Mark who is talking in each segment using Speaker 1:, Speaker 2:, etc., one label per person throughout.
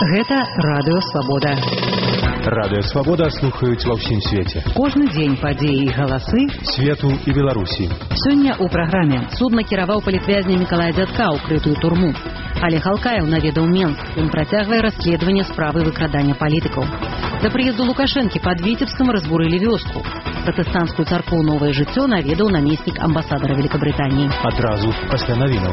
Speaker 1: Гэта Радыё Свабода.
Speaker 2: Радыё Свабода слухаюць ва ўсім свеце.
Speaker 1: Кожны дзень падзеі і галасы
Speaker 2: свету і Беларусі.
Speaker 1: Сёння ў праграме суд накіраваў палітвязня Мікалая Дзядка ў крытую турму. Олег Алкаев наведаў Менск. Ён працягвае расследаванне справы выкрадання палітыкаў. Да прыезду Лукашэнкі пад Віцебскам разбурылі вёску. Пратэстанцкую царкву «Новае жыццё» наведаў намеснік амбасадара Великабрытаніі.
Speaker 2: Адразу пасля навінаў.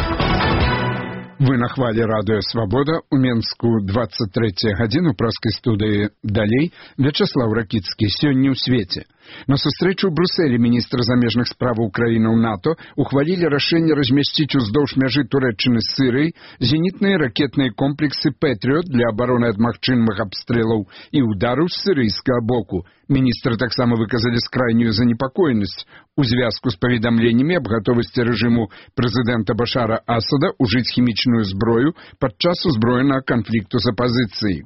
Speaker 3: Вы на хвале Радыё Свабода. У Менску 23 гадзіну праскай студыі «Далей» Вячаслав Ракіцкі. Сёння ў свеце. На сустрэчу ў Брусэлі міністр замежных справаў краінаў НАТО ухвалілі рашэнне размясціць уздоўж мяжы Турэччыны з Сірыяй зенітныя ракетныя комплексы «Пэтрыёт» для абароны ад магчымых абстрэлаў і удараў з сірыйскага боку. Міністры таксама выказалі скрайнюю занепакоенасць у звязку з паведамленнямі аб гатовасці рэжыму прэзідэнта Башара Асада ўжыць хімічную зброю падчас узброенага канфлікту з апазіцыяй.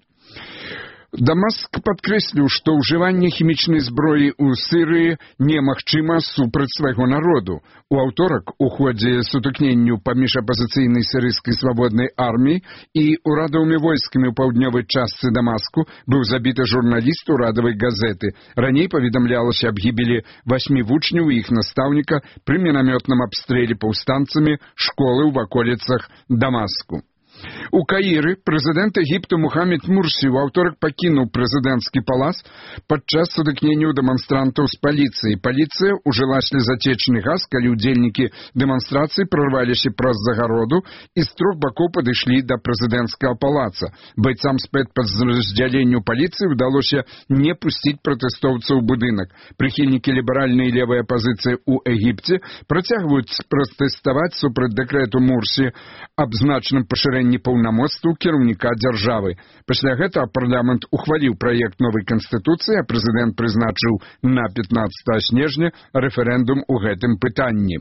Speaker 3: Дамаск падкрэсліў, што ўжыванне хімічнай зброі ў Сірыі немагчыма супраць свайго народу. У аўторак у ходзе сутыкненняў паміж апазіцыйнай сірыйскай свабоднай арміяй і урадавымі войскамі ў паўднёвай частцы Дамаску быў забіты журналіст урадавай газеты. Раней паведамлялася аб гібелі 8 вучняў і іх настаўніка пры мінамётным абстрэле паўстанцамі школы ў ваколіцах Дамаску. У Каіры прэзідэнт Егіпту Мухаммед Мурсі ў аўторак пакінуў прэзідэнцкі палац падчас сутыкненняў дэманстрантаў з паліцыяй. Паліцыя ўжыла слезатечны газ, калі ўдзельнікі дэманстрацыі прарваліся праз загароду і з трох бакоў падышлі да прэзідэнцкага палаца. Байцам спецпадраздзяленню паліцыі ўдалося не пусціць пратэстоўцаў у будынак. Прыхільнікі ліберальнай і левай апазіцыі ў Егіпце працягваюць пратэставаць супраць дэкрэту Мурсі аб значным пашырэнні паўнамоцтваў кіраўніка дзяржавы. Пасля гэтага парламент ухваліў праект новай канстытуцыі, а прэзідэнт прызначыў на 15 снежня рэферэндум у гэтым пытанні.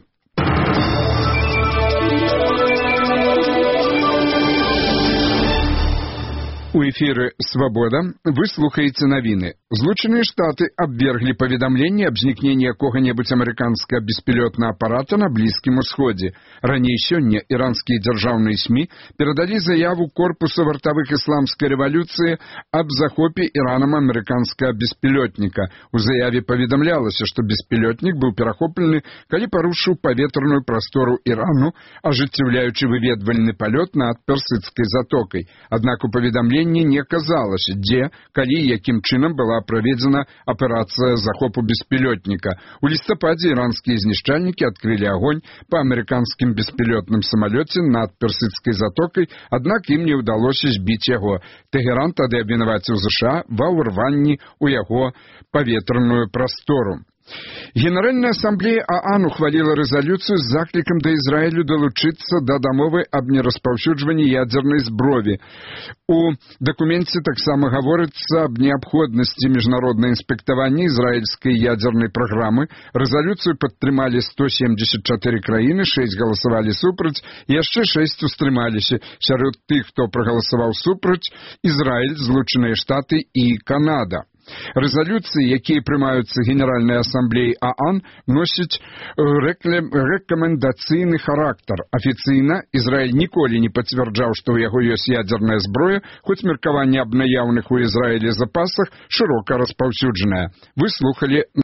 Speaker 3: У эфіры «Свабода» вы слухаеце навіны. Злучаныя Штаты абверглі паведамленне аб знікненні якога-небудзь амерыканскага беспілётнага апарата на Блізкім Усходзе. Раней сёння іранскія дзяржаўныя СМІ перадалі заяву корпусу вартавых ісламскай рэвалюцыі аб захопе Іранам амерыканскага беспілётніка. У заяве паведамлялася, што беспілётнік быў перахоплены, калі парушыў паветраную прастору Ірану, ажыццяўляючы выведвальны палёт над Персідскай затокай. Аднак у паведамленні не казалася, дзе, калі і якім чынам была праведзена аперацыя захопу беспілётніка. У лістападзе іранскія знішчальнікі адкрылі агонь па амерыканскім беспілётным самалёце над Персідскай затокай, аднак ім не ўдалося збіць яго. Тэгеран тады абвінаваціў ЗША ва ўрванні ў яго паветраную прастору. Генеральная асамблея ААН ухваліла рэзалюцыю з заклікам да Ізраілю далучыцца да дамовы аб нераспаўсюджванні ядзернай зброі. У дакуменце таксама гаворыцца аб неабходнасці міжнароднага інспектавання ізраільскай ядзернай праграмы. Рэзалюцыю падтрымалі 174 краіны, 6 галасавалі супраць, яшчэ 6 устрымаліся. Сярод тых, хто прагаласаваў супраць, Ізраіль, Злучаныя Штаты і Канада. Рэзалюцыі, якія прымаюцца Генеральнай асамблеяй ААН, носяць рэкамендацыйны характар. Афіцыйна Ізраіль ніколі не пацвярджаў, што ў яго ёсць ядзерная зброя, хоць меркаванне аб наяўных у Ізраілі запасах шырока распаўсюджанае. Вы слухалі